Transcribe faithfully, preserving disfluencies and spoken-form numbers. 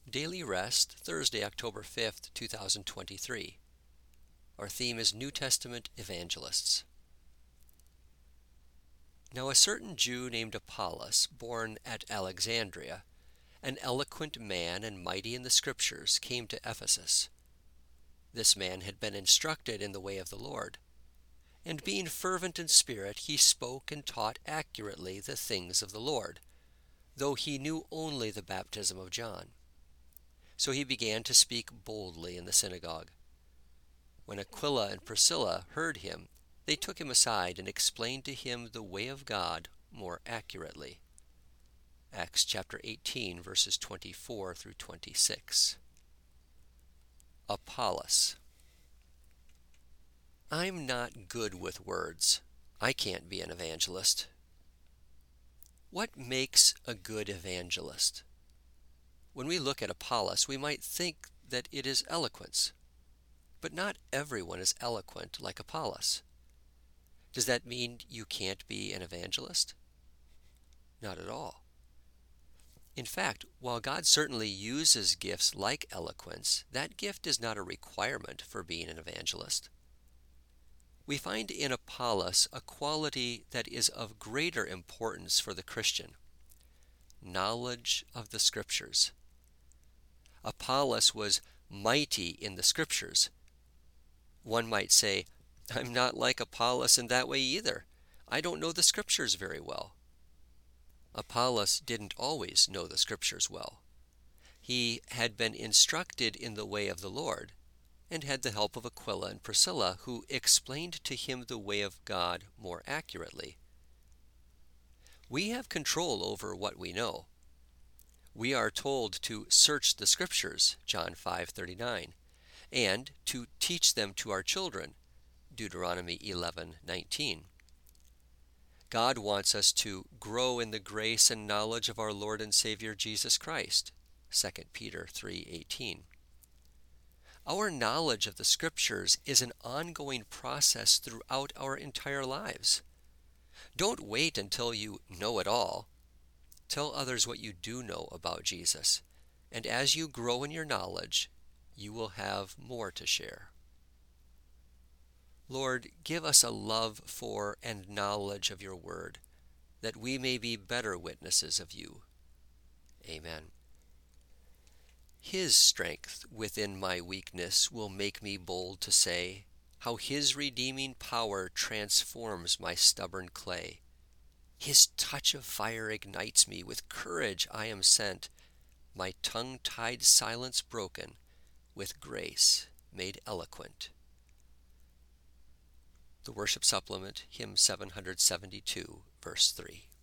Daily Rest, Thursday, October fifth, two thousand twenty-three. Our theme is New Testament Evangelists. Now a certain Jew named Apollos, born at Alexandria, an eloquent man and mighty in the Scriptures, came to Ephesus. This man had been instructed in the way of the Lord, and being fervent in spirit, he spoke and taught accurately the things of the Lord, though he knew only the baptism of John. So he began to speak boldly in the synagogue. When Aquila and Priscilla heard him, they took him aside and explained to him the way of God more accurately. Acts chapter eighteen, verses twenty-four through twenty-six. Apollos. I'm not good with words. I can't be an evangelist. What makes a good evangelist? When we look at Apollos, we might think that it is eloquence. But not everyone is eloquent like Apollos. Does that mean you can't be an evangelist? Not at all. In fact, while God certainly uses gifts like eloquence, that gift is not a requirement for being an evangelist. We find in Apollos a quality that is of greater importance for the Christian: knowledge of the Scriptures. Apollos was mighty in the Scriptures. One might say, I'm not like Apollos in that way either. I don't know the Scriptures very well. Apollos didn't always know the Scriptures well. He had been instructed in the way of the Lord, and had the help of Aquila and Priscilla, who explained to him the way of God more accurately. We have control over what we know. We are told to search the Scriptures, John five thirty-nine, and to teach them to our children, Deuteronomy eleven nineteen. God wants us to grow in the grace and knowledge of our Lord and Savior Jesus Christ, Second Peter three eighteen. Our knowledge of the Scriptures is an ongoing process throughout our entire lives. Don't wait until you know it all. Tell others what you do know about Jesus, and as you grow in your knowledge, you will have more to share. Lord, give us a love for and knowledge of your word, that we may be better witnesses of you. Amen. His strength within my weakness will make me bold to say how his redeeming power transforms my stubborn clay. His touch of fire ignites me, with courage I am sent, my tongue-tied silence broken, with grace made eloquent. The Worship Supplement, hymn seven seventy-two, verse three.